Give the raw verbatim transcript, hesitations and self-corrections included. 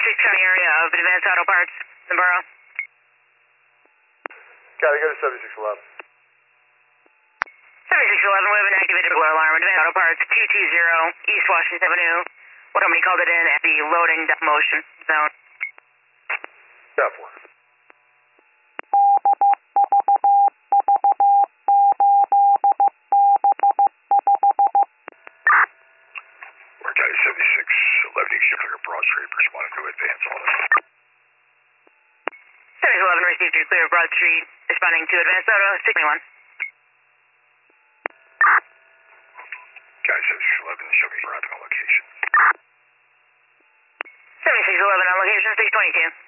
seventy-six County area of Advanced Auto Parts, the borough. Got it, go to seventy-six eleven. seventy-six eleven, we have an activated burglar alarm. Advanced Auto Parts, two two zero East Washington Avenue. What company called it in at the loading motion zone? Got one. We're County seventy-six eleven, Shifter Broad Street, responding to advance on it. seventy-six eleven received your clear of Broad Street, responding to Advanced Auto, six twenty-one. County seventy-six eleven, show me arriving on location. seventy-six eleven on location, six twenty-two.